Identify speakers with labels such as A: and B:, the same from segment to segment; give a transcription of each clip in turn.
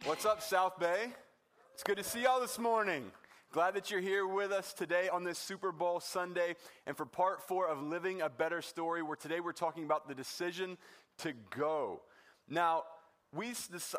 A: What's up, South Bay? It's good to see y'all this morning. Glad that you're here with us today on this Super Bowl Sunday and for part 4 of Living a Better Story, where today we're talking about the decision to go. Now, we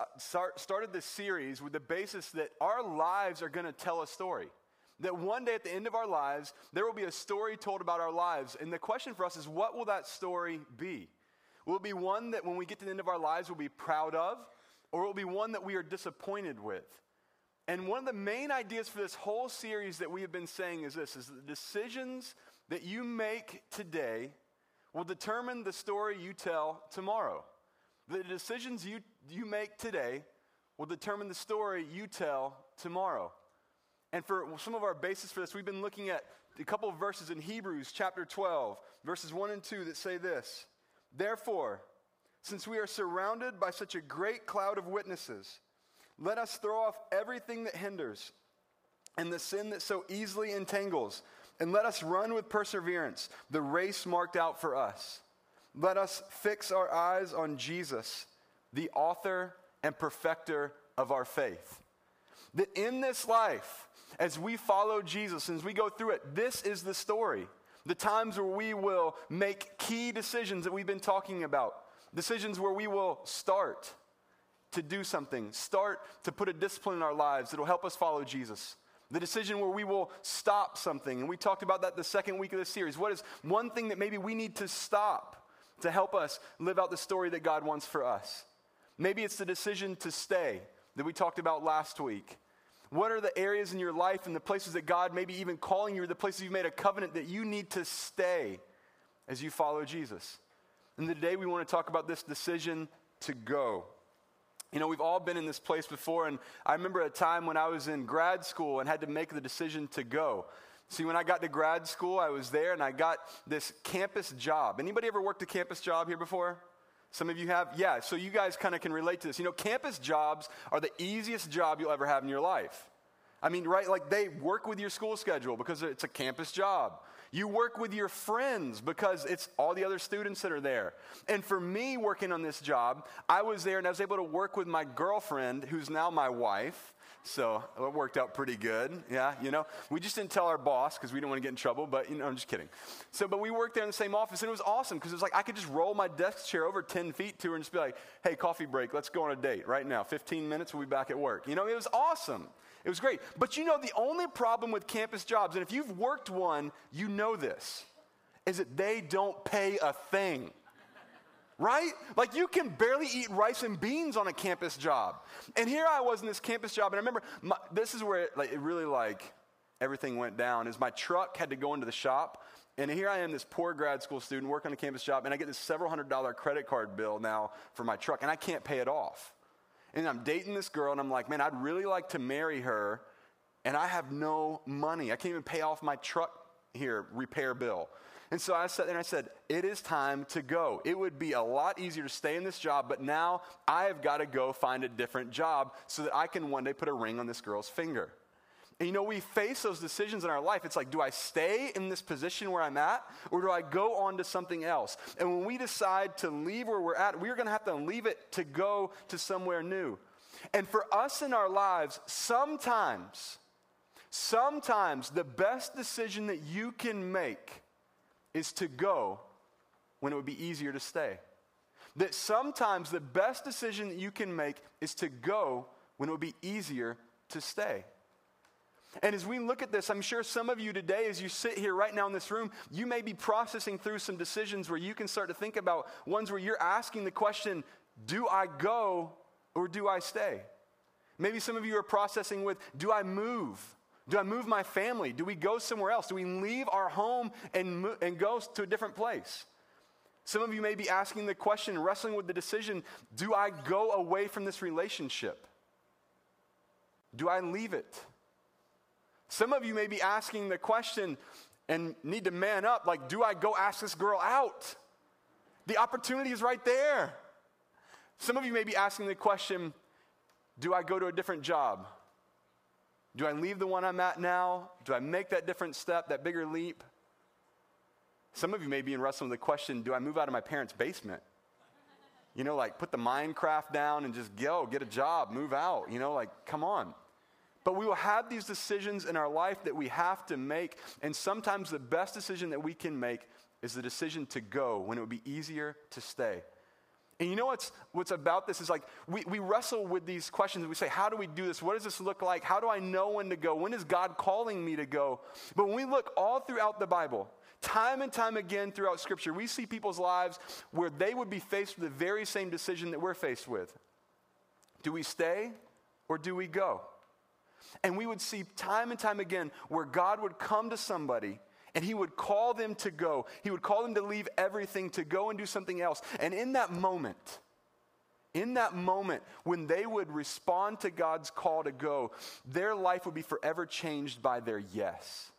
A: started this series with the basis that our lives are going to tell a story. That one day at the end of our lives, there will be a story told about our lives. And the question for us is, what will that story be? Will it be one that when we get to the end of our lives, we'll be proud of? Or will it be one that we are disappointed with? And one of the main ideas for this whole series that we have been saying is this, is the decisions that you make today will determine the story you tell tomorrow. The decisions you make today will determine the story you tell tomorrow. And for some of our basis for this, we've been looking at a couple of verses in Hebrews chapter 12, verses 1 and 2 that say this: "Therefore, since we are surrounded by such a great cloud of witnesses, let us throw off everything that hinders and the sin that so easily entangles, and let us run with perseverance the race marked out for us. Let us fix our eyes on Jesus, the author and perfecter of our faith." That in this life, as we follow Jesus and as we go through it, this is the story. The times where we will make key decisions that we've been talking about. Decisions where we will start to do something, start to put a discipline in our lives that will help us follow Jesus. The decision where we will stop something, and we talked about that the second week of this series. What is one thing that maybe we need to stop to help us live out the story that God wants for us? Maybe it's the decision to stay that we talked about last week. What are the areas in your life and the places that God may be even calling you, or the places you've made a covenant that you need to stay as you follow Jesus? And today we want to talk about this decision to go. You know, we've all been in this place before, and I remember a time when I was in grad school and had to make the decision to go. See, when I got to grad school, I was there and I got this campus job. Anybody ever worked a campus job here before? Some of you have? Yeah, so you guys kind of can relate to this. You know, campus jobs are the easiest job you'll ever have in your life. I mean, right, like they work with your school schedule because it's a campus job. You work with your friends because it's all the other students that are there. And for me working on this job, I was there and I was able to work with my girlfriend, who's now my wife. So it worked out pretty good. Yeah, you know, we just didn't tell our boss because we didn't want to get in trouble, but, you know, I'm just kidding. But we worked there in the same office, and it was awesome because it was like I could just roll my desk chair over 10 feet to her and just be like, "Hey, coffee break, let's go on a date right now. 15 minutes, we'll be back at work." You know, it was awesome. It was great. But you know, the only problem with campus jobs, and if you've worked one, you know this, is that they don't pay a thing. Right? Like you can barely eat rice and beans on a campus job. And here I was in this campus job, and I remember this is where it really everything went down, is my truck had to go into the shop. And here I am, this poor grad school student working on a campus job, and I get this several $100 credit card bill now for my truck, and I can't pay it off. And I'm dating this girl, and I'm like, man, I'd really like to marry her, and I have no money. I can't even pay off my truck repair bill. And so I sat there and I said, it is time to go. It would be a lot easier to stay in this job, but now I have got to go find a different job so that I can one day put a ring on this girl's finger. And you know, we face those decisions in our life. It's like, do I stay in this position where I'm at, or do I go on to something else? And when we decide to leave where we're at, we're going to have to leave it to go to somewhere new. And for us in our lives, sometimes the best decision that you can make is to go when it would be easier to stay. That sometimes the best decision that you can make is to go when it would be easier to stay. And as we look at this, I'm sure some of you today, as you sit here right now in this room, you may be processing through some decisions where you can start to think about ones where you're asking the question, do I go or do I stay? Maybe some of you are processing with, do I move? Do I move my family? Do we go somewhere else? Do we leave our home and go to a different place? Some of you may be asking the question, wrestling with the decision, do I go away from this relationship? Do I leave it? Some of you may be asking the question and need to man up, like, do I go ask this girl out? The opportunity is right there. Some of you may be asking the question, do I go to a different job? Do I leave the one I'm at now? Do I make that different step, that bigger leap? Some of you may be wrestling with the question, do I move out of my parents' basement? like put the Minecraft down and just go, get a job, move out, like come on. But we will have these decisions in our life that we have to make, and sometimes the best decision that we can make is the decision to go when it would be easier to stay. And you know what's about this is like we wrestle with these questions. We say, how do we do this? What does this look like? How do I know when to go? When is God calling me to go? But when we look all throughout the Bible, time and time again throughout Scripture, we see people's lives where they would be faced with the very same decision that we're faced with. Do we stay or do we go? And we would see time and time again where God would come to somebody and he would call them to go. He would call them to leave everything to go and do something else. And in that moment when they would respond to God's call to go, their life would be forever changed by their yes.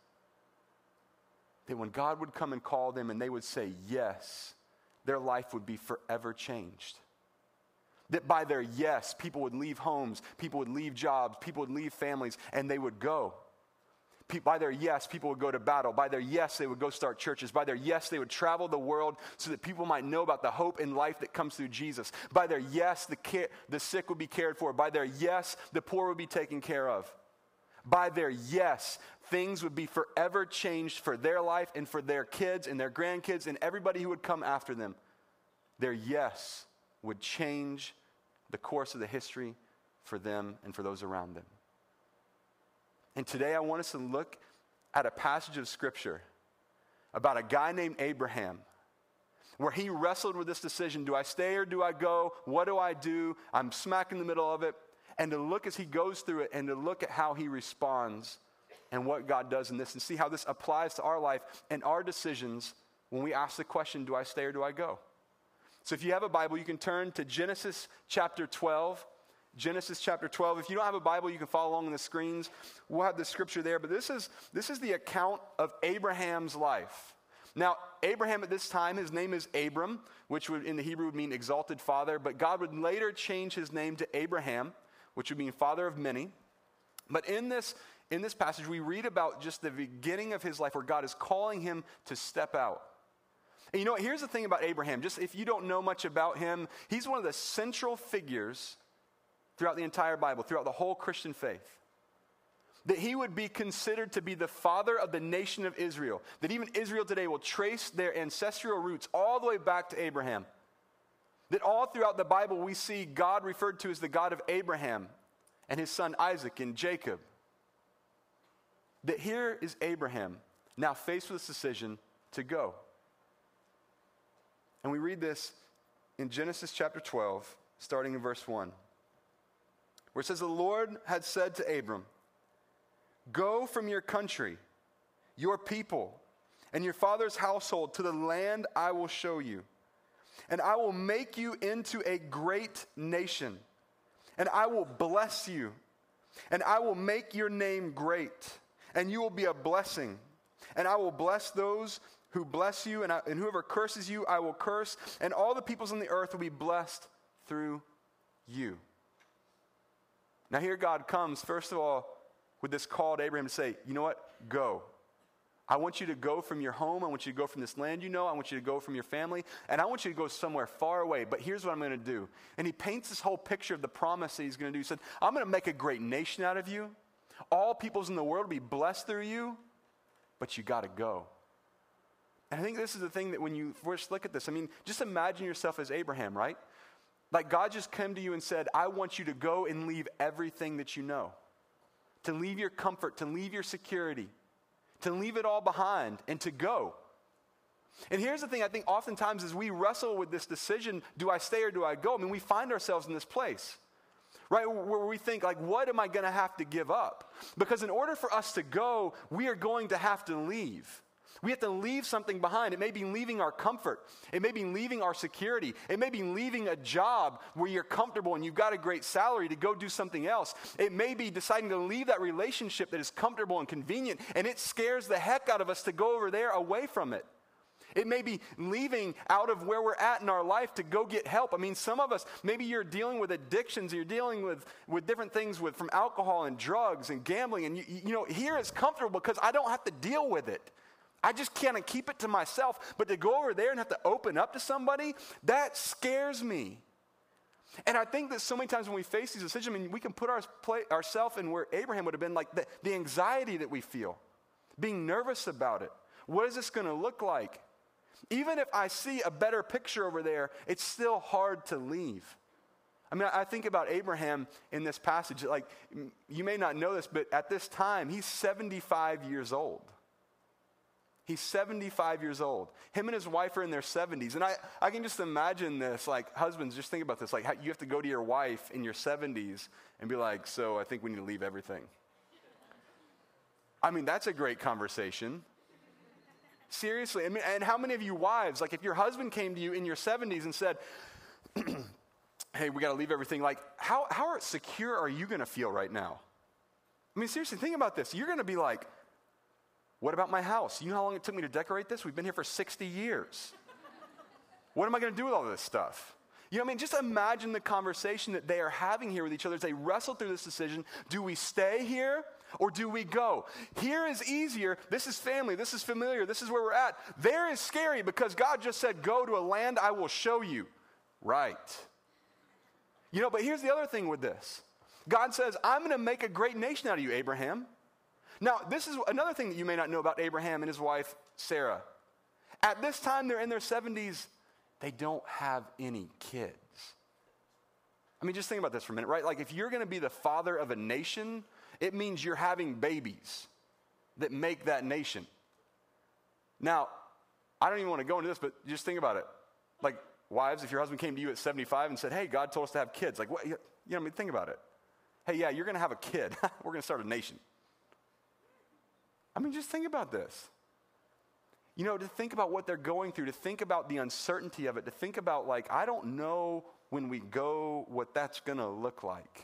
A: That when God would come and call them and they would say yes, their life would be forever changed. That by their yes, people would leave homes, people would leave jobs, people would leave families, and they would go. By their yes, people would go to battle. By their yes, they would go start churches. By their yes, they would travel the world so that people might know about the hope and life that comes through Jesus. By their yes, the sick would be cared for. By their yes, the poor would be taken care of. By their yes, things would be forever changed for their life and for their kids and their grandkids and everybody who would come after them. Their yes would change the course of the history for them and for those around them. And today I want us to look at a passage of Scripture about a guy named Abraham, where he wrestled with this decision, do I stay or do I go? What do I do? I'm smack in the middle of it. And to look as he goes through it and to look at how he responds and what God does in this and see how this applies to our life and our decisions when we ask the question, do I stay or do I go? So if you have a Bible, you can turn to Genesis chapter 12. Genesis chapter 12. If you don't have a Bible, you can follow along on the screens. We'll have the scripture there. But this is the account of Abraham's life. Now, Abraham at this time, his name is Abram, which would in the Hebrew would mean exalted father. But God would later change his name to Abraham, which would mean father of many. But in this passage, we read about just the beginning of his life where God is calling him to step out. And you know what? Here's the thing about Abraham. Just if you don't know much about him, he's one of the central figures throughout the entire Bible, throughout the whole Christian faith. That he would be considered to be the father of the nation of Israel. That even Israel today will trace their ancestral roots all the way back to Abraham. That all throughout the Bible we see God referred to as the God of Abraham and his son Isaac and Jacob. That here is Abraham now faced with this decision to go. And we read this in Genesis chapter 12, starting in verse 1. Where it says, the Lord had said to Abram, go from your country, your people, and your father's household to the land I will show you. And I will make you into a great nation. And I will bless you. And I will make your name great. And you will be a blessing. And I will bless those who bless you. And whoever curses you, I will curse. And all the peoples on the earth will be blessed through you. Now here God comes, first of all, with this call to Abraham to say, you know what? Go. I want you to go from your home. I want you to go from this land you know. I want you to go from your family. And I want you to go somewhere far away. But here's what I'm going to do. And he paints this whole picture of the promise that he's going to do. He said, I'm going to make a great nation out of you. All peoples in the world will be blessed through you. But you got to go. And I think this is the thing that when you first look at this, I mean, just imagine yourself as Abraham, right? Like God just came to you and said, I want you to go and leave everything that you know. To leave your comfort, to leave your security, to leave it all behind and to go. And here's the thing, I think oftentimes as we wrestle with this decision, do I stay or do I go? I mean, we find ourselves in this place, right? Where we think like, what am I going to have to give up? Because in order for us to go, we are going to have to leave. We have to leave something behind. It may be leaving our comfort. It may be leaving our security. It may be leaving a job where you're comfortable and you've got a great salary to go do something else. It may be deciding to leave that relationship that is comfortable and convenient, and it scares the heck out of us to go over there away from it. It may be leaving out of where we're at in our life to go get help. I mean, some of us, maybe you're dealing with addictions, you're dealing with different things from alcohol and drugs and gambling, and you know, here it's comfortable because I don't have to deal with it. I just can't keep it to myself. But to go over there and have to open up to somebody, that scares me. And I think that so many times when we face these decisions, I mean, we can put ourselves in where Abraham would have been, like the anxiety that we feel, being nervous about it. What is this going to look like? Even if I see a better picture over there, it's still hard to leave. I mean, I think about Abraham in this passage. Like, you may not know this, but at this time, he's 75 years old. He's 75 years old. Him and his wife are in their 70s. And I can just imagine this, like, husbands, just think about this. Like, how you have to go to your wife in your 70s and be like, so I think we need to leave everything. I mean, that's a great conversation. Seriously. I mean, and how many of you wives, like, if your husband came to you in your 70s and said, hey, we got to leave everything, like, how secure are you going to feel right now? I mean, seriously, think about this. You're going to be like, what about my house? You know how long it took me to decorate this? We've been here for 60 years. What am I going to do with all this stuff? You know what I mean? Just imagine the conversation that they are having here with each other as they wrestle through this decision. Do we stay here or do we go? Here is easier. This is family. This is familiar. This is where we're at. There is scary because God just said, go to a land I will show you. Right. You know, but here's the other thing with this. God says, I'm going to make a great nation out of you, Abraham. Now, this is another thing that you may not know about Abraham and his wife, Sarah. At this time, they're in their 70s. They don't have any kids. I mean, just think about this for a minute, right? Like, if you're going to be the father of a nation, it means you're having babies that make that nation. Now, I don't even want to go into this, but just think about it. Like, wives, if your husband came to you at 75 and said, hey, God told us to have kids. Like, what? You know, I mean, think about it. Hey, yeah, you're going to have a kid. We're going to start a nation. I mean, just think about this. You know, to think about what they're going through, to think about the uncertainty of it, to think about, like, I don't know when we go what that's going to look like.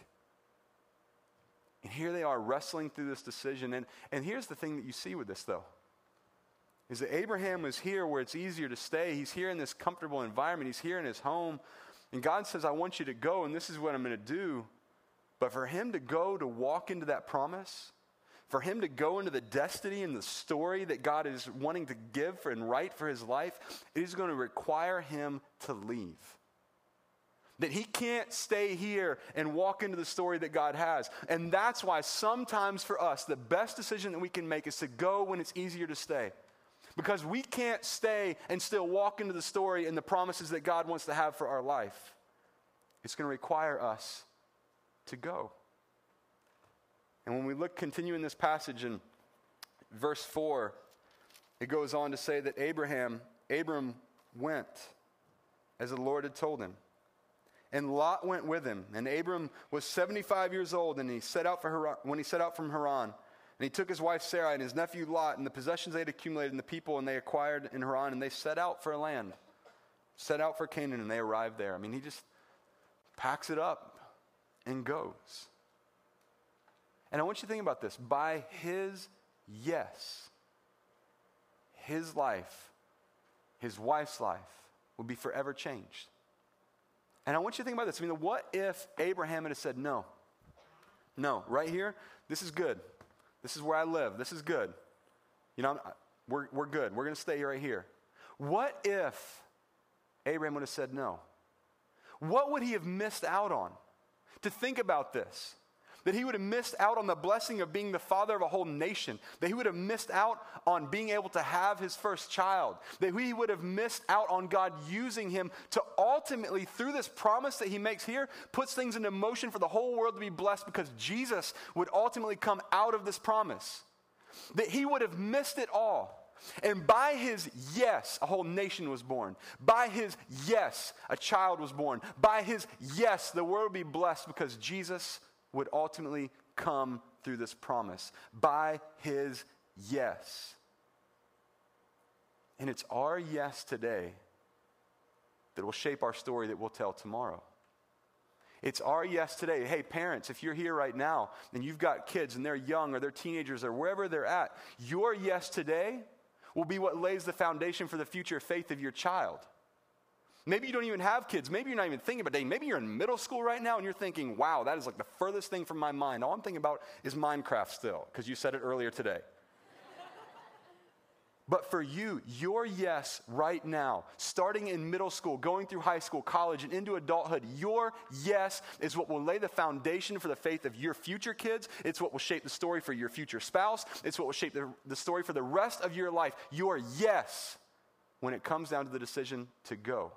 A: And here they are wrestling through this decision. And here's the thing that you see with this, though, is that Abraham was here where it's easier to stay. He's here in this comfortable environment. He's here in his home. And God says, I want you to go, and this is what I'm going to do. But for him to go to walk into that promise, for him to go into the destiny and the story that God is wanting to give and write for his life, it is going to require him to leave. That he can't stay here and walk into the story that God has. And that's why sometimes for us, the best decision that we can make is to go when it's easier to stay. Because we can't stay and still walk into the story and the promises that God wants to have for our life. It's going to require us to go. And when we continue in this passage in verse 4, it goes on to say that Abram went as the Lord had told him. And Lot went with him. And Abram was 75 years old, and he set out from Haran. And he took his wife Sarai and his nephew Lot and the possessions they had accumulated and the people and they acquired in Haran, and they set out for a land. Set out for Canaan, and they arrived there. I mean, he just packs it up and goes. And I want you to think about this. By his yes, his life, his wife's life will be forever changed. And I want you to think about this. I mean, what if Abraham had said, no, right here, this is good. This is where I live. This is good. You know, we're good. We're going to stay right here. What if Abraham would have said no? What would he have missed out on? To think about this. That he would have missed out on the blessing of being the father of a whole nation. That he would have missed out on being able to have his first child. That he would have missed out on God using him to ultimately, through this promise that he makes here, puts things into motion for the whole world to be blessed because Jesus would ultimately come out of this promise. That he would have missed it all. And by his yes, a whole nation was born. By his yes, a child was born. By his yes, the world would be blessed because Jesus would ultimately come through this promise. By his yes. And it's our yes today that will shape our story that we'll tell tomorrow. It's our yes today. Hey, parents, if you're here right now and you've got kids and they're young or they're teenagers or wherever they're at, your yes today will be what lays the foundation for the future faith of your child. Maybe you don't even have kids. Maybe you're not even thinking about dating. Maybe you're in middle school right now and you're thinking, wow, that is like the furthest thing from my mind. All I'm thinking about is Minecraft still, because you said it earlier today. But for you, your yes right now, starting in middle school, going through high school, college, and into adulthood, your yes is what will lay the foundation for the faith of your future kids. It's what will shape the story for your future spouse. It's what will shape the story for the rest of your life. Your yes, when it comes down to the decision to go.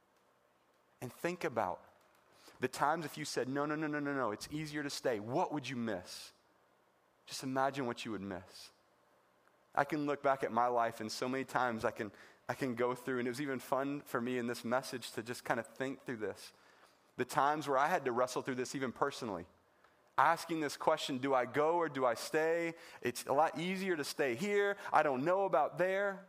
A: And think about the times if you said, no, it's easier to stay. What would you miss? Just imagine what you would miss. I can look back at my life, and so many times I can go through, and it was even fun for me in this message to just kind of think through this. The times where I had to wrestle through this even personally. Asking this question, do I go or do I stay? It's a lot easier to stay here. I don't know about there.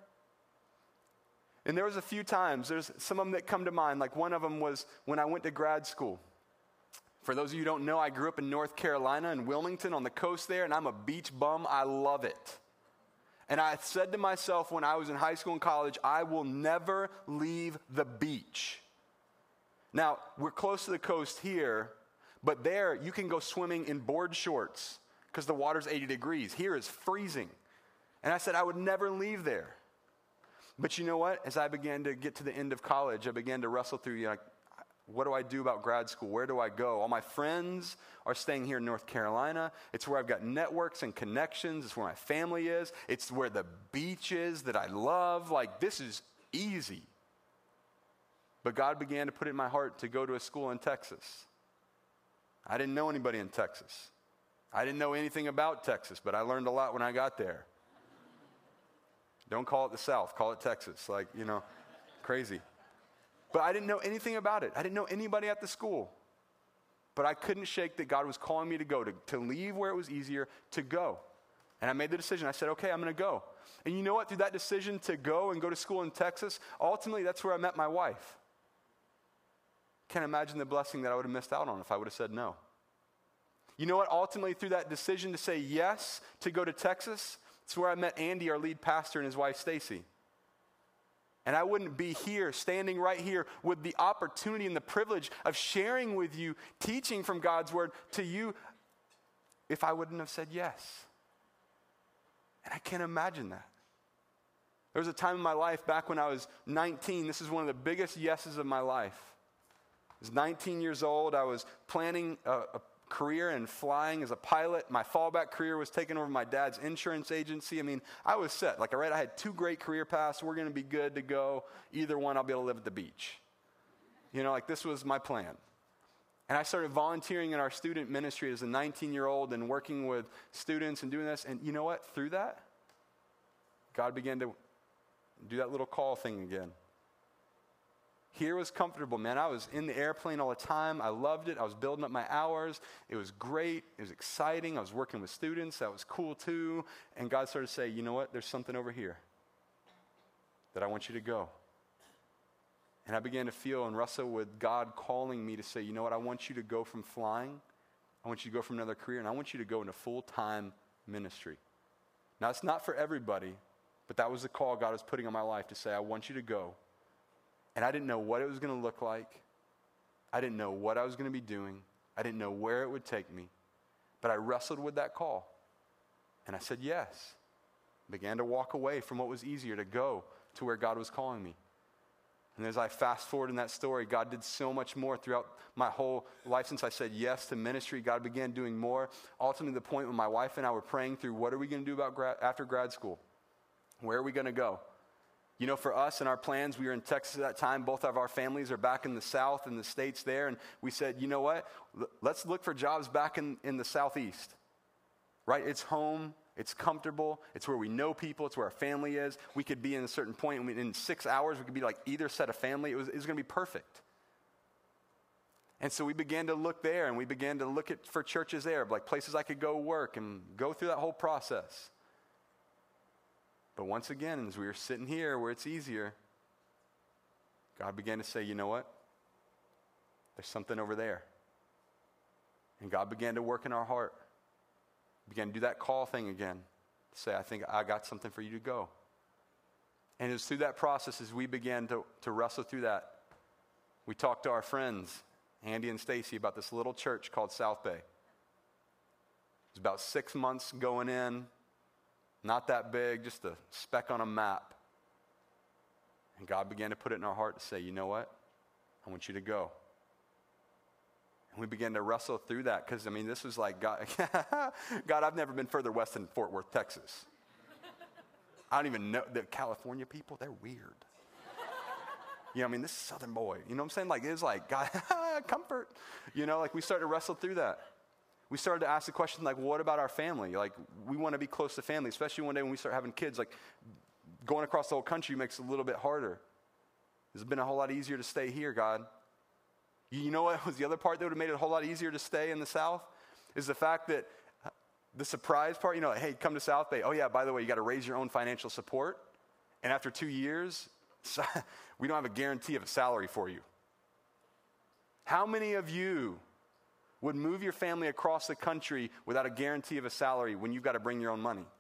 A: And there was a few times, there's some of them that come to mind, like one of them was when I went to grad school. For those of you who don't know, I grew up in North Carolina in Wilmington on the coast there, and I'm a beach bum. I love it. And I said to myself when I was in high school and college, I will never leave the beach. Now, we're close to the coast here, but there you can go swimming in board shorts because the water's 80 degrees. Here is freezing. And I said I would never leave there. But you know what? As I began to get to the end of college, I began to wrestle through, like, what do I do about grad school? Where do I go? All my friends are staying here in North Carolina. It's where I've got networks and connections. It's where my family is. It's where the beach is that I love. Like, this is easy. But God began to put it in my heart to go to a school in Texas. I didn't know anybody in Texas. I didn't know anything about Texas, but I learned a lot when I got there. Don't call it the South. Call it Texas. Like, crazy. But I didn't know anything about it. I didn't know anybody at the school. But I couldn't shake that God was calling me to go, to leave where it was easier, to go. And I made the decision. I said, okay, I'm going to go. And you know what? Through that decision to go and go to school in Texas, ultimately that's where I met my wife. Can't imagine the blessing that I would have missed out on if I would have said no. You know what? Ultimately, through that decision to say yes to go to Texas, it's where I met Andy, our lead pastor, and his wife, Stacy. And I wouldn't be here, standing right here with the opportunity and the privilege of sharing with you, teaching from God's word to you, if I wouldn't have said yes. And I can't imagine that. There was a time in my life back when I was 19. This is one of the biggest yeses of my life. I was 19 years old. I was planning a career in flying as a pilot. My fallback career was taking over my dad's insurance agency. I mean, I was set. Like, I had 2 great career paths. We're going to be good to go. Either one, I'll be able to live at the beach. This was my plan. And I started volunteering in our student ministry as a 19-year-old and working with students and doing this. And you know what? Through that, God began to do that little call thing again. Here was comfortable, man. I was in the airplane all the time. I loved it. I was building up my hours. It was great. It was exciting. I was working with students. That was cool too. And God started to say, you know what? There's something over here that I want you to go. And I began to feel and wrestle with God calling me to say, you know what? I want you to go from flying. I want you to go from another career. And I want you to go into full-time ministry. Now, it's not for everybody, but that was the call God was putting on my life to say, I want you to go. And I didn't know what it was going to look like. I didn't know what I was going to be doing. I didn't know where it would take me. But I wrestled with that call. And I said yes. Began to walk away from what was easier to go to where God was calling me. And as I fast forward in that story, God did so much more throughout my whole life since I said yes to ministry. God began doing more. Ultimately, the point when my wife and I were praying through, what are we going to do about after grad school? Where are we going to go? For us and our plans, we were in Texas at that time. Both of our families are back in the South, in the States there. And we said, you know what? Let's look for jobs back in the Southeast. Right? It's home. It's comfortable. It's where we know people. It's where our family is. We could be in a certain point. In 6 hours, we could be like either set of family. It was going to be perfect. And so we began to look there, and we began to look for churches there, like places I could go work and go through that whole process. But once again, as we were sitting here where it's easier, God began to say, you know what? There's something over there. And God began to work in our heart. Began to do that call thing again. Say, I think I got something for you to go. And it was through that process as we began to wrestle through that. We talked to our friends, Andy and Stacy, about this little church called South Bay. It was about 6 months going in. Not that big, just a speck on a map. And God began to put it in our heart to say, you know what? I want you to go. And we began to wrestle through that because, this was like, God, God, I've never been further west than Fort Worth, Texas. I don't even know. The California people, they're weird. This is Southern boy. You know what I'm saying? Like, it was like, God, comfort. We started to wrestle through that. We started to ask the question, like, what about our family? Like, we want to be close to family, especially one day when we start having kids. Like, going across the whole country makes it a little bit harder. It's been a whole lot easier to stay here, God. You know what was the other part that would have made it a whole lot easier to stay in the South? Is the fact that the surprise part, hey, come to South Bay. Oh, yeah, by the way, you got to raise your own financial support. And after 2 years, we don't have a guarantee of a salary for you. How many of you would move your family across the country without a guarantee of a salary when you've got to bring your own money?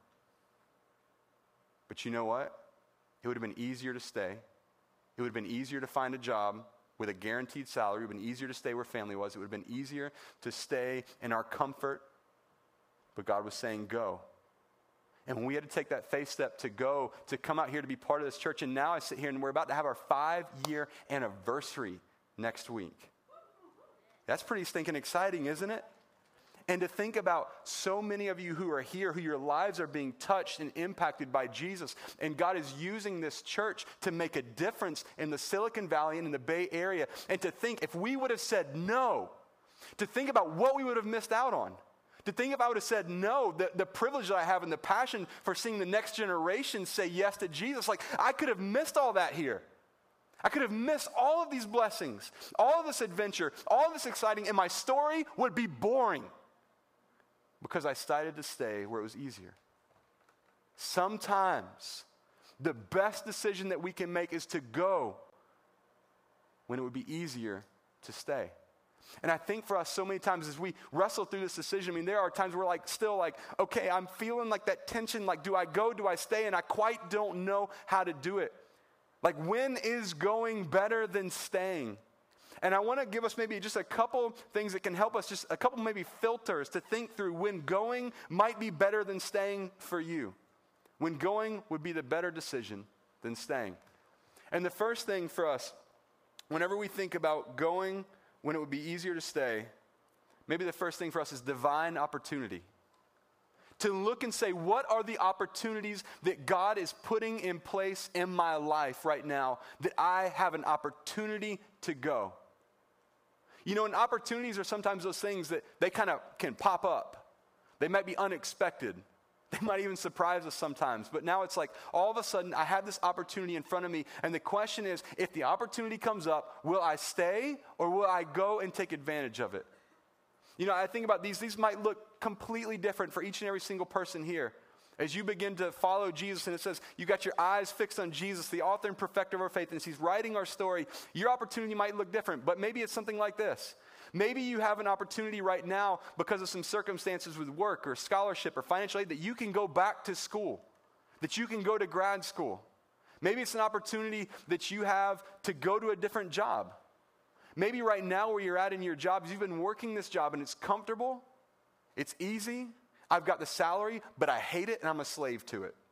A: But you know what? It would have been easier to stay. It would have been easier to find a job with a guaranteed salary. It would have been easier to stay where family was. It would have been easier to stay in our comfort. But God was saying, go. And when we had to take that faith step to go, to come out here to be part of this church, and now I sit here and we're about to have our 5-year anniversary next week. That's pretty stinking exciting, isn't it? And to think about so many of you who are here, who your lives are being touched and impacted by Jesus, and God is using this church to make a difference in the Silicon Valley and in the Bay Area, and to think if we would have said no, to think about what we would have missed out on. To think if I would have said no, the privilege that I have and the passion for seeing the next generation say yes to Jesus, like I could have missed all that here. I could have missed all of these blessings, all of this adventure, all of this exciting, and my story would be boring because I decided to stay where it was easier. Sometimes the best decision that we can make is to go when it would be easier to stay. And I think for us so many times as we wrestle through this decision, there are times we're still okay, I'm feeling like that tension, do I go, do I stay? And I quite don't know how to do it. When is going better than staying? And I want to give us maybe just a couple things that can help us, just a couple maybe filters to think through when going might be better than staying for you. When going would be the better decision than staying. And the first thing for us, whenever we think about going when it would be easier to stay, maybe the first thing for us is divine opportunity. To look and say, what are the opportunities that God is putting in place in my life right now that I have an opportunity to go? And opportunities are sometimes those things that they kind of can pop up. They might be unexpected. They might even surprise us sometimes. But now it's like all of a sudden I have this opportunity in front of me. And the question is, if the opportunity comes up, will I stay or will I go and take advantage of it? I think about these. These might look completely different for each and every single person here. As you begin to follow Jesus, and it says you got your eyes fixed on Jesus, the author and perfecter of our faith, and as he's writing our story, your opportunity might look different. But maybe it's something like this. Maybe you have an opportunity right now because of some circumstances with work or scholarship or financial aid that you can go back to school, that you can go to grad school. Maybe it's an opportunity that you have to go to a different job. Maybe right now where you're at in your job, you've been working this job and it's comfortable, it's easy, I've got the salary, but I hate it and I'm a slave to it.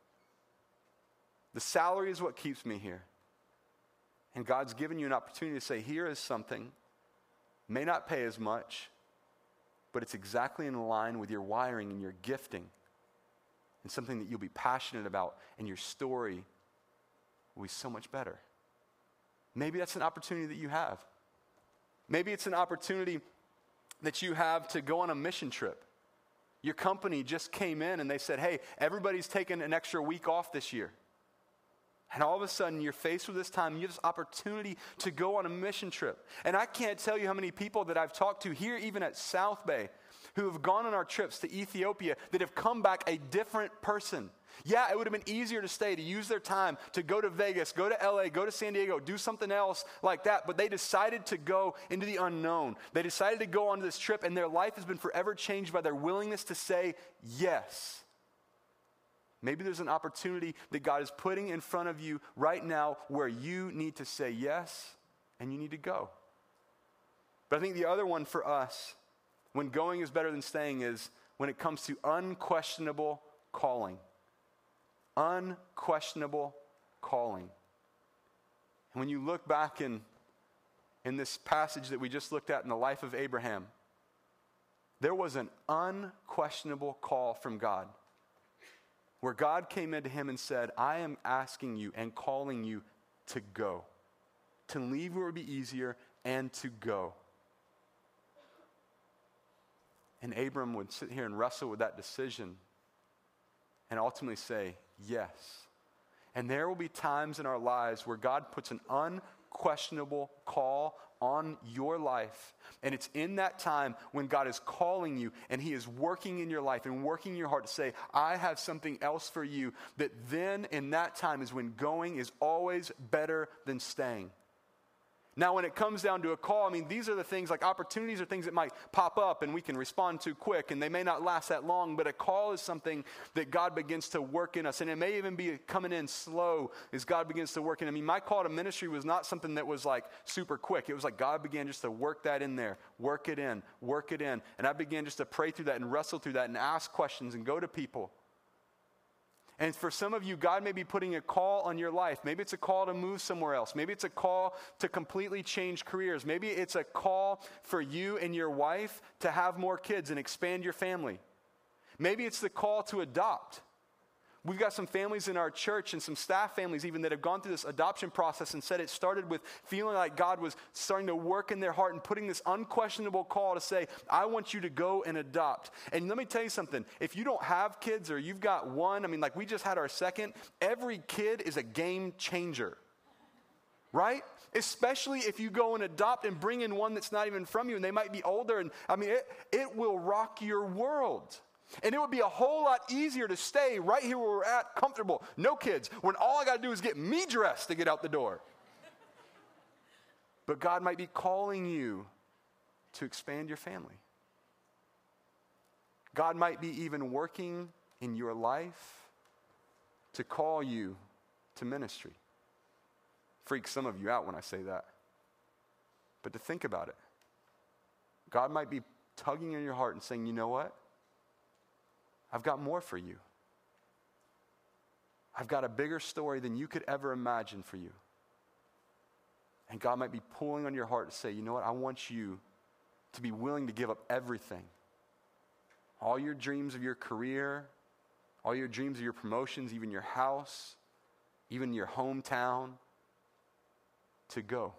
A: The salary is what keeps me here. And God's given you an opportunity to say, here is something. May not pay as much, but it's exactly in line with your wiring and your gifting and something that you'll be passionate about, and your story will be so much better. Maybe that's an opportunity that you have. Maybe it's an opportunity that you have to go on a mission trip. Your company just came in and they said, hey, everybody's taking an extra week off this year. And all of a sudden, you're faced with this time, you have this opportunity to go on a mission trip. And I can't tell you how many people that I've talked to here, even at South Bay, who have gone on our trips to Ethiopia that have come back a different person. Yeah, it would have been easier to stay, to use their time, to go to Vegas, go to LA, go to San Diego, do something else like that. But they decided to go into the unknown. They decided to go on this trip, and their life has been forever changed by their willingness to say yes. Maybe there's an opportunity that God is putting in front of you right now where you need to say yes and you need to go. But I think the other one for us, when going is better than staying, is when it comes to unquestionable calling. unquestionable calling. And when you look back in this passage that we just looked at in the life of Abraham, there was an unquestionable call from God where God came into him and said, I am asking you and calling you to go, to leave where it would be easier and to go. And Abram would sit here and wrestle with that decision and ultimately say, yes. And there will be times in our lives where God puts an unquestionable call on your life. And it's in that time when God is calling you and he is working in your life and working in your heart to say, I have something else for you, that then in that time is when going is always better than staying. Now, when it comes down to a call, I mean, these are the things, like opportunities are things that might pop up and we can respond to quick, and they may not last that long, but a call is something that God begins to work in us. And it may even be coming in slow as God begins to work in. I mean, my call to ministry was not something that was like super quick. It was like God began just to work that in there, work it in. And I began just to pray through that and wrestle through that and ask questions and go to people. And for some of you, God may be putting a call on your life. Maybe it's a call to move somewhere else. Maybe it's a call to completely change careers. Maybe it's a call for you and your wife to have more kids and expand your family. Maybe it's the call to adopt. We've got some families in our church and some staff families even that have gone through this adoption process and said it started with feeling like God was starting to work in their heart and putting this unquestionable call to say, I want you to go and adopt. And let me tell you something. If you don't have kids or you've got one, I mean, like we just had our second, every kid is a game changer, right? Especially if you go and adopt and bring in one that's not even from you and they might be older. And I mean, it will rock your world. And it would be a whole lot easier to stay right here where we're at, comfortable, no kids, when all I got to do is get me dressed to get out the door. But God might be calling you to expand your family. God might be even working in your life to call you to ministry. Freaks some of you out when I say that. But to think about it, God might be tugging on your heart and saying, you know what? I've got more for you. I've got a bigger story than you could ever imagine for you. And God might be pulling on your heart to say, you know what, I want you to be willing to give up everything. All your dreams of your career, all your dreams of your promotions, even your house, even your hometown, to go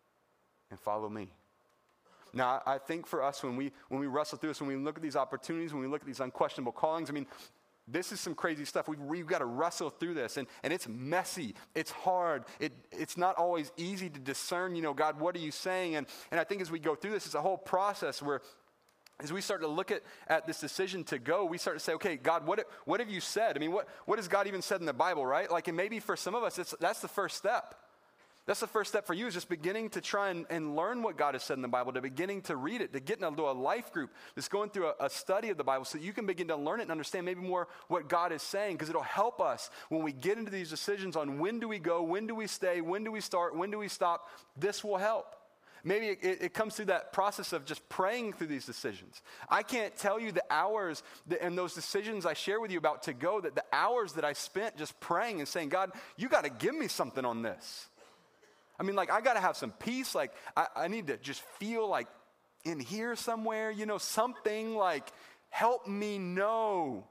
A: and follow me. Now, I think for us, when we wrestle through this, when we look at these opportunities, when we look at these unquestionable callings, I mean, this is some crazy stuff. We've got to wrestle through this, and it's messy. It's hard. It's not always easy to discern, you know, God, what are you saying? And I think as we go through this, it's a whole process where as we start to look at this decision to go, we start to say, okay, God, what have you said? I mean, what has God even said in the Bible, right? Like, and maybe for some of us, that's the first step. That's the first step for you, is just beginning to try and learn what God has said in the Bible, to beginning to read it, to get into a life group that's going through a study of the Bible so that you can begin to learn it and understand maybe more what God is saying, because it'll help us when we get into these decisions on when do we go, when do we stay, when do we start, when do we stop. This will help. Maybe it comes through that process of just praying through these decisions. I can't tell you the hours and those decisions I share with you about to go, that the hours that I spent just praying and saying, God, you got to give me something on this. I mean, like, I got to have some peace. Like, I need to just feel like in here somewhere, you know, something like, help me know.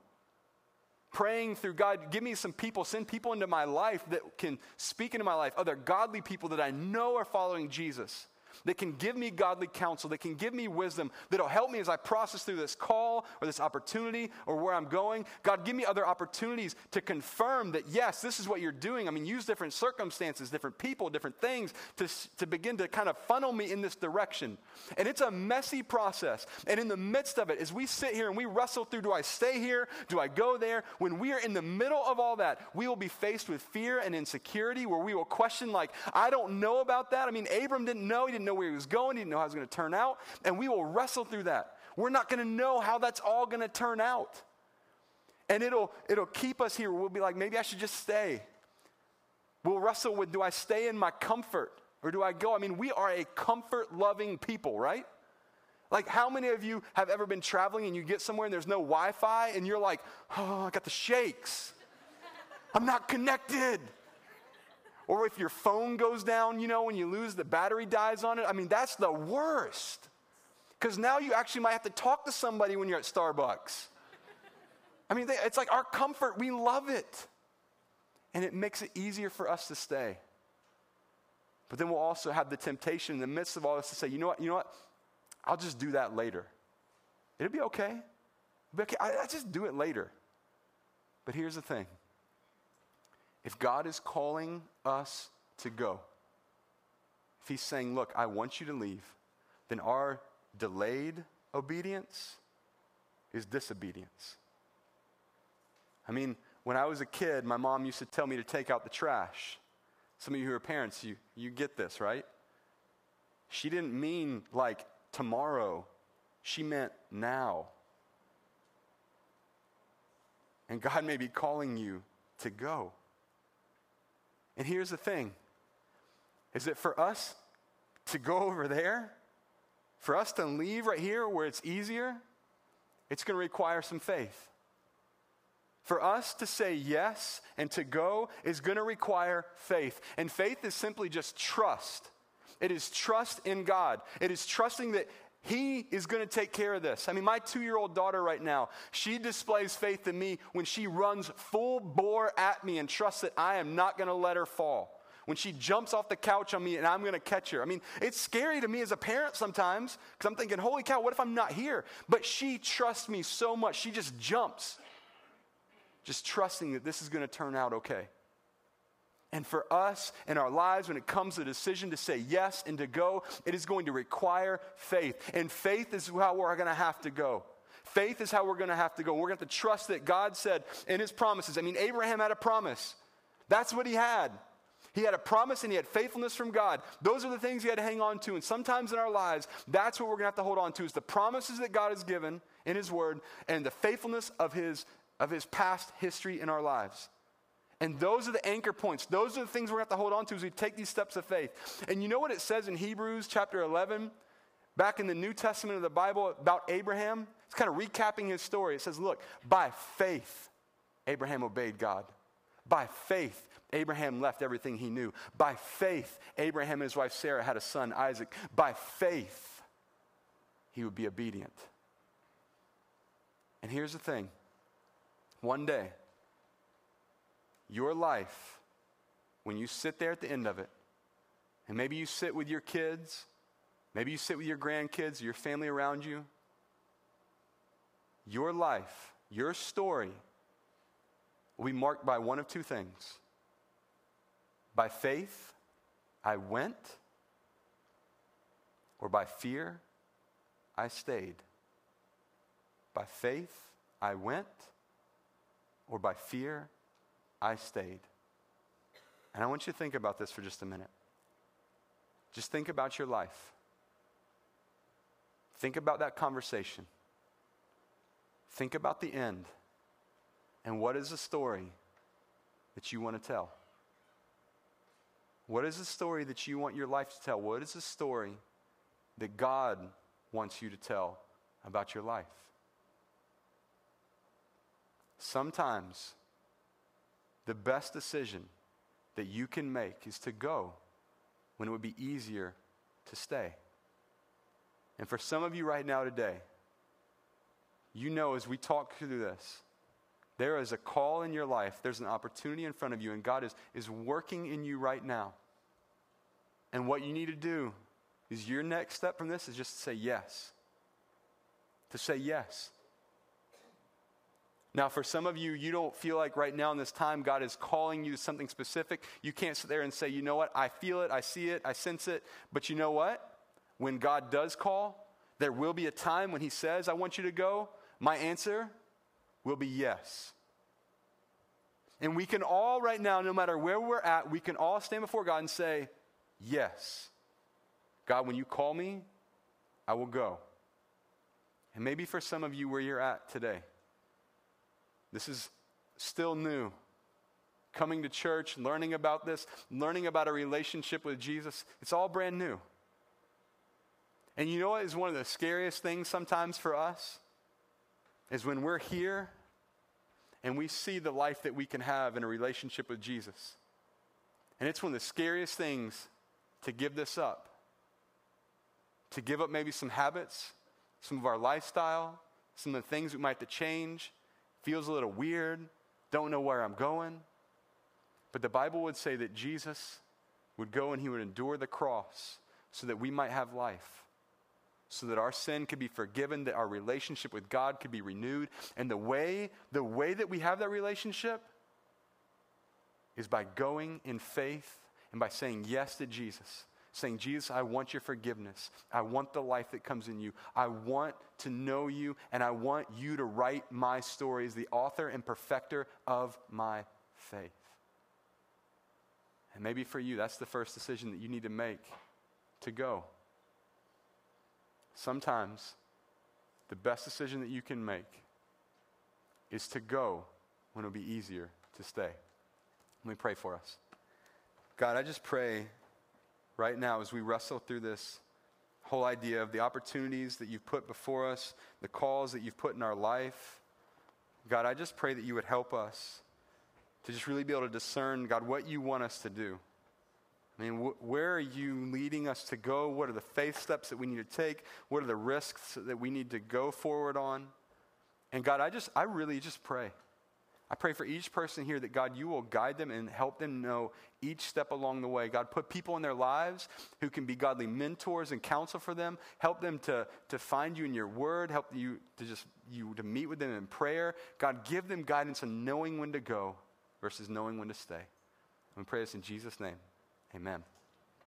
A: Praying through, God, give me some people, send people into my life that can speak into my life, other godly people that I know are following Jesus, that can give me godly counsel, that can give me wisdom, that'll help me as I process through this call or this opportunity or where I'm going. God, give me other opportunities to confirm that, yes, this is what you're doing. I mean, use different circumstances, different people, different things to begin to kind of funnel me in this direction. And it's a messy process. And in the midst of it, as we sit here and we wrestle through, do I stay here? Do I go there? When we are in the middle of all that, we will be faced with fear and insecurity, where we will question, like, I don't know about that. I mean, Abram didn't know. He didn't know where he was going. He didn't know how it was going to turn out. And we will wrestle through that. We're not going to know how that's all going to turn out. And it'll keep us here. We'll be like, maybe I should just stay. We'll wrestle with, do I stay in my comfort or do I go? I mean, we are a comfort-loving people, right? Like, how many of you have ever been traveling and you get somewhere and there's no Wi-Fi and you're like, oh, I got the shakes. I'm not connected. Or if your phone goes down, when you lose, the battery dies on it. I mean, that's the worst. Because now you actually might have to talk to somebody when you're at Starbucks. I mean, it's like our comfort, we love it. And it makes it easier for us to stay. But then we'll also have the temptation in the midst of all this to say, you know what? I'll just do that later. It'll be okay. I'll just do it later. But here's the thing. If God is calling us to go, if he's saying, look, I want you to leave, then our delayed obedience is disobedience. I mean, when I was a kid, my mom used to tell me to take out the trash. Some of you who are parents, you get this, right? She didn't mean like tomorrow. She meant now. And God may be calling you to go. And here's the thing, is that for us to go over there, for us to leave right here where it's easier, it's going to require some faith. For us to say yes and to go is going to require faith. And faith is simply just trust. It is trust in God. It is trusting that he is going to take care of this. I mean, my 2-year-old daughter right now, she displays faith in me when she runs full bore at me and trusts that I am not going to let her fall. When she jumps off the couch on me and I'm going to catch her. I mean, it's scary to me as a parent sometimes because I'm thinking, holy cow, what if I'm not here? But she trusts me so much. She just jumps. Just trusting that this is going to turn out okay. And for us in our lives, when it comes to the decision to say yes and to go, it is going to require faith. And faith is how we're going to have to go. Faith is how we're going to have to go. We're going to have to trust that God said in his promises. I mean, Abraham had a promise. That's what he had. He had a promise and he had faithfulness from God. Those are the things he had to hang on to. And sometimes in our lives, that's what we're going to have to hold on to is the promises that God has given in his word and the faithfulness of his past history in our lives. And those are the anchor points. Those are the things we're going to have to hold on to as we take these steps of faith. And you know what it says in Hebrews chapter 11, back in the New Testament of the Bible about Abraham? It's kind of recapping his story. It says, look, by faith, Abraham obeyed God. By faith, Abraham left everything he knew. By faith, Abraham and his wife Sarah had a son, Isaac. By faith, he would be obedient. And here's the thing. One day, your life, when you sit there at the end of it, and maybe you sit with your kids, maybe you sit with your grandkids, your family around you, your life, your story will be marked by one of two things. By faith, I went, or by fear, I stayed. By faith, I went, or by fear, I stayed. And I want you to think about this for just a minute. Just think about your life. Think about that conversation. Think about the end. And what is the story that you want to tell? What is the story that you want your life to tell? What is the story that God wants you to tell about your life? Sometimes the best decision that you can make is to go when it would be easier to stay. And for some of you right now today, you know as we talk through this, there is a call in your life, there's an opportunity in front of you, and God is working in you right now. And what you need to do is your next step from this is just to say yes. To say yes. Now, for some of you, you don't feel like right now in this time God is calling you to something specific. You can't sit there and say, you know what, I feel it, I see it, I sense it. But you know what? When God does call, there will be a time when he says, I want you to go. My answer will be yes. And we can all right now, no matter where we're at, we can all stand before God and say, yes. God, when you call me, I will go. And maybe for some of you where you're at today, this is still new. Coming to church, learning about this, learning about a relationship with Jesus, it's all brand new. And you know what is one of the scariest things sometimes for us? Is when we're here and we see the life that we can have in a relationship with Jesus. And it's one of the scariest things to give this up. To give up maybe some habits, some of our lifestyle, some of the things we might have to change. Feels a little weird, don't know where I'm going. But the Bible would say that Jesus would go and he would endure the cross so that we might have life, so that our sin could be forgiven, that our relationship with God could be renewed. And the way that we have that relationship is by going in faith and by saying yes to Jesus. Saying, Jesus, I want your forgiveness. I want the life that comes in you. I want to know you, and I want you to write my story as the author and perfecter of my faith. And maybe for you, that's the first decision that you need to make, to go. Sometimes the best decision that you can make is to go when it'll be easier to stay. Let me pray for us. God, I just pray right now as we wrestle through this whole idea of the opportunities that you've put before us, the calls that you've put in our life. God, I just pray that you would help us to just really be able to discern, God, what you want us to do. I mean, where are you leading us to go? What are the faith steps that we need to take? What are the risks that we need to go forward on? And God, I really just pray. I pray for each person here that, God, you will guide them and help them know each step along the way. God, put people in their lives who can be godly mentors and counsel for them. Help them to find you in your word. Help you to meet with them in prayer. God, give them guidance on knowing when to go versus knowing when to stay. And we pray this in Jesus' name. Amen.